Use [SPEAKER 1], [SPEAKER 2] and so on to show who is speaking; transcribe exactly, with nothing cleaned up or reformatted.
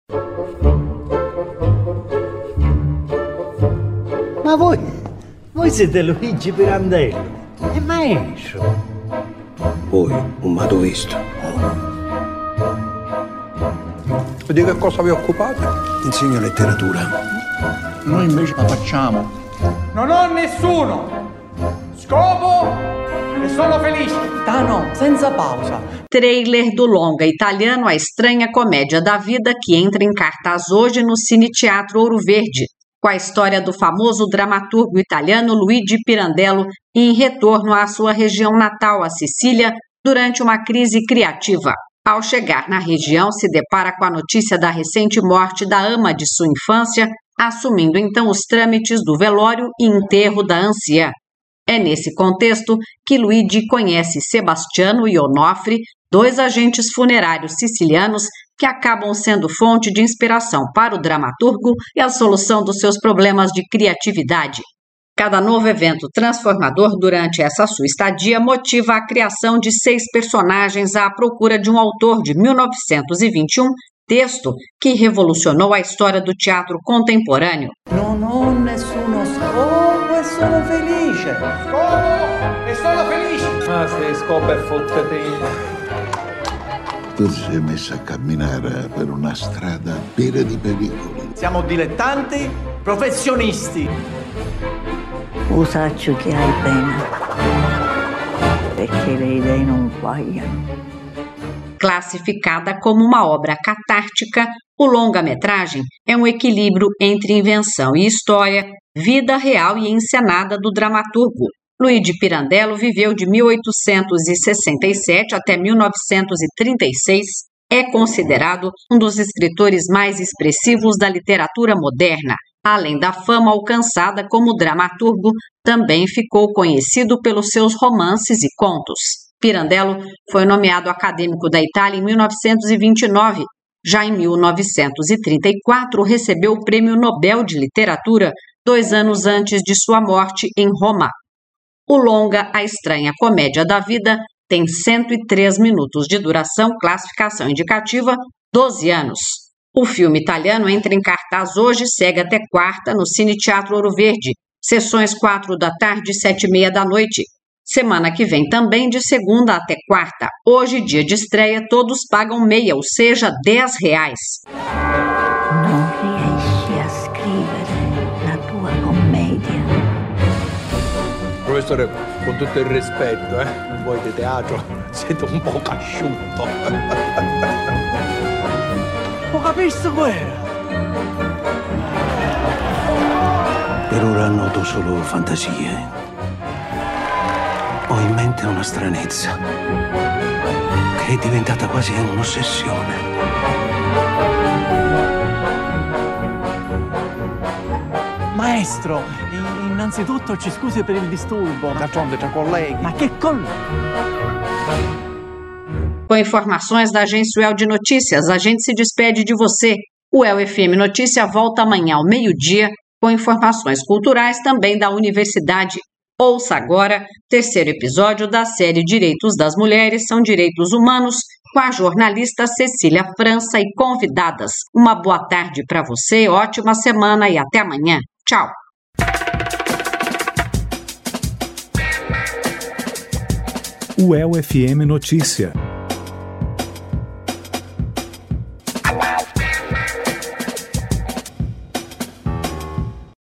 [SPEAKER 1] Ma voi, voi siete Luigi Pirandello, è maestro.
[SPEAKER 2] Voi non mi avete visto.
[SPEAKER 3] E di che cosa vi occupate?
[SPEAKER 2] Insegno letteratura.
[SPEAKER 3] Noi invece la facciamo.
[SPEAKER 4] Non ho nessuno scopo e sono felice.
[SPEAKER 5] Tano, senza pausa.
[SPEAKER 6] Trailer do longa italiano A Estranha Comédia da Vida, que entra em cartaz hoje no Cine Teatro Ouro Verde, com a história do famoso dramaturgo italiano Luigi Pirandello em retorno à sua região natal, a Sicília, durante uma crise criativa. Ao chegar na região, se depara com a notícia da recente morte da ama de sua infância, assumindo então os trâmites do velório e enterro da anciã. É nesse contexto que Luigi conhece Sebastiano e Onofre, dois agentes funerários sicilianos que acabam sendo fonte de inspiração para o dramaturgo e a solução dos seus problemas de criatividade. Cada novo evento transformador durante essa sua estadia motiva a criação de seis personagens à procura de um autor de mil novecentos e vinte e um, texto que revolucionou a história do teatro contemporâneo.
[SPEAKER 5] Non ho nessuno scopo e sono felice.
[SPEAKER 4] Scopo e sono felice.
[SPEAKER 7] Ah, se scopo è fottatino.
[SPEAKER 8] Tu ti sei messo a camminare per una strada piena di pericoli.
[SPEAKER 5] Siamo dilettanti professionisti.
[SPEAKER 9] Usaccio che hai pena, perché le idee non guaiano.
[SPEAKER 6] Classificada como uma obra catártica, o longa-metragem é um equilíbrio entre invenção e história, vida real e encenada do dramaturgo. Luigi Pirandello viveu de mil oitocentos e sessenta e sete até mil novecentos e trinta e seis. É considerado um dos escritores mais expressivos da literatura moderna. Além da fama alcançada como dramaturgo, também ficou conhecido pelos seus romances e contos. Pirandello foi nomeado acadêmico da Itália em mil novecentos e vinte e nove. Já em mil novecentos e trinta e quatro, recebeu o Prêmio Nobel de Literatura, dois anos antes de sua morte em Roma. O longa A Estranha Comédia da Vida tem cento e três minutos de duração, classificação indicativa, doze anos. O filme italiano entra em cartaz hoje e segue até quarta no Cine Teatro Ouro Verde. Sessões quatro da tarde e sete e meia da noite. Semana que vem também de segunda até quarta. Hoje, dia de estreia, todos pagam meia, ou seja, dez reais.
[SPEAKER 9] Non riesci a scrivere la tua commedia.
[SPEAKER 3] Professore, con tutto il rispetto, eh? Voi di teatro siete un po' asciutto.
[SPEAKER 5] Ho capito quella.
[SPEAKER 2] Per ora noto solo fantasie. Ho in mente una stranezza che è diventata quasi un'ossessione.
[SPEAKER 5] Maestro, innanzitutto ci scusi per il disturbo.
[SPEAKER 3] D'altronde tra colleghi.
[SPEAKER 5] Ma che colleghi?
[SPEAKER 6] Com informações da Agência U E L de Notícias, a gente se despede de você. O U E L F M Notícia volta amanhã ao meio-dia com informações culturais também da universidade. Ouça agora o terceiro episódio da série Direitos das Mulheres são Direitos Humanos, com a jornalista Cecília França e convidadas. Uma boa tarde para você, ótima semana e até amanhã. Tchau!
[SPEAKER 10] U E L F M Notícia.